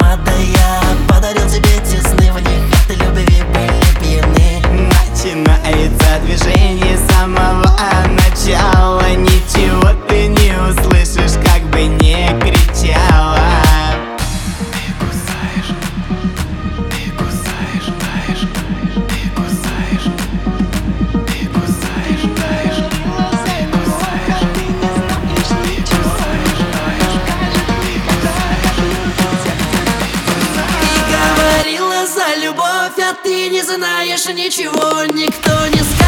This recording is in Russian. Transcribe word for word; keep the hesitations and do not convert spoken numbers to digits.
сама, да я подарил тебе те сны, в них ты любви были пьяны. Начинается движение с самого начала, ничего ты не услышишь, как бы не кричала. Ты кусаешь, ты кусаешь, таешь, ты кусаешь, ты кусаешь, таешь, ты кусаешь, ты не знаешь ничего, ты говорила за любовь, а ты не знаешь ничего, никто не скажет.